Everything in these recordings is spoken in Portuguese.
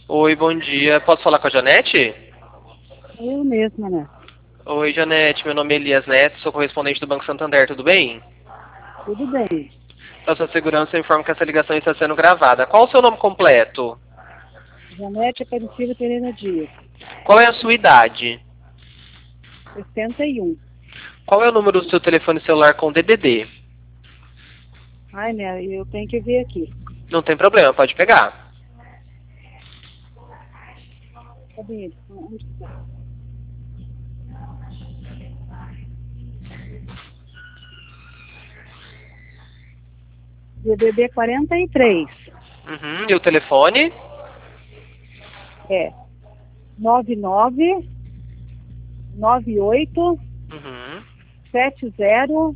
Oi, bom dia. Posso falar com a Janete? Eu mesma, né? Oi, Janete. Meu nome é Elias Neto, sou correspondente do Banco Santander. Tudo bem? Tudo bem. Para sua segurança, eu informo que essa ligação está sendo gravada. Qual o seu nome completo? Janete Aparecida Pereira Dias, Qual é a sua idade? 61. Qual é o número do seu telefone celular com DDD? Ai, né? Eu tenho que ver aqui. Não tem problema, pode pegar. Cadê ele? Onde está? DDD 43. E o telefone? É 99 98 Uhum. 70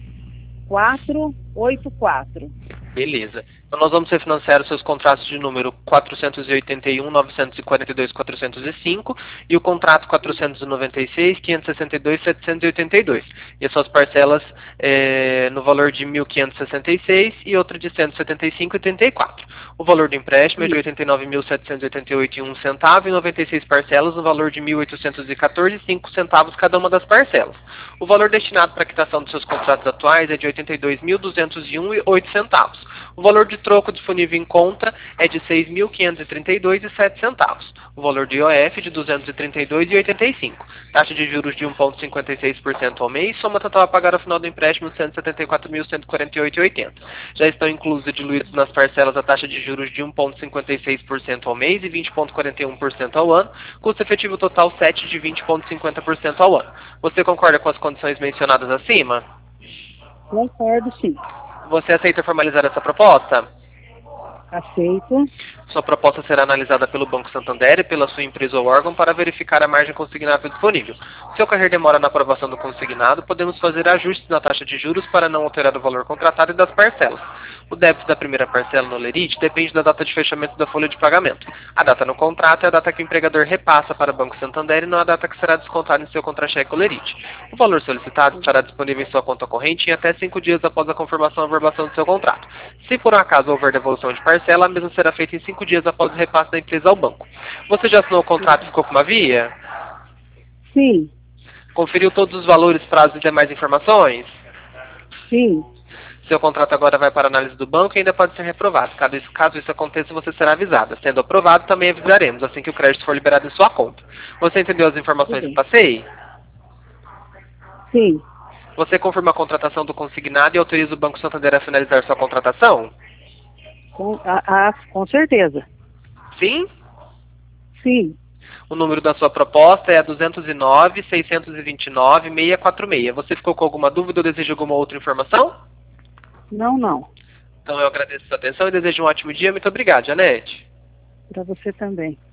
484. Beleza. Então nós vamos refinanciar os seus contratos de número 481, 942, 405 e o contrato 496, 562, 782. E as suas parcelas no valor de 1.566 e outra de 175,84. O valor do empréstimo é de 89.788,01 centavo e 96 parcelas no valor de 1.814,05 centavos cada uma das parcelas. O valor destinado para a quitação dos seus contratos atuais é de 82.201,08 centavos. O valor de troco disponível em conta é de 6.532,07 centavos. O valor de IOF é de 232,85. Taxa de juros de 1,56% ao mês. Soma total a pagar ao final do empréstimo 174.148,80. Já estão inclusos e diluídos nas parcelas a taxa de juros de 1,56% ao mês e 20,41% ao ano. Custo efetivo total 7 de 20,50% ao ano. Você concorda com as condições mencionadas acima? Concordo, sim. Você aceita formalizar essa proposta? Aceito. Sua proposta será analisada pelo Banco Santander e pela sua empresa ou órgão para verificar a margem consignável disponível. Se ocorrer demora na aprovação do consignado, podemos fazer ajustes na taxa de juros para não alterar o valor contratado e das parcelas. O débito da primeira parcela no Lerite depende da data de fechamento da folha de pagamento. A data no contrato é a data que o empregador repassa para o Banco Santander e não a data que será descontada em seu contra-cheque ou Lerite. O valor solicitado estará disponível em sua conta corrente em até 5 dias após a confirmação e averbação do seu contrato. Se por um acaso houver devolução de parcela, a mesma será feita em 5 dias após o repasse da empresa ao banco. Você já assinou o contrato e ficou com uma via? Sim, Conferiu todos os valores, prazos e demais informações? sim. Seu contrato agora vai para a análise do banco e ainda pode ser reprovado. Caso isso aconteça, você será avisada. Sendo aprovado, também avisaremos assim que o crédito for liberado em sua conta. Você entendeu as Tudo informações que bem. passei? Sim. Você confirma a contratação do consignado e autoriza o Banco Santander a finalizar sua contratação? Com certeza. Sim? Sim. O número da sua proposta é 209-629-646. Você ficou com alguma dúvida ou deseja alguma outra informação? Não, não. Então eu agradeço a sua atenção e desejo um ótimo dia. Muito obrigado, Janete. Para você também.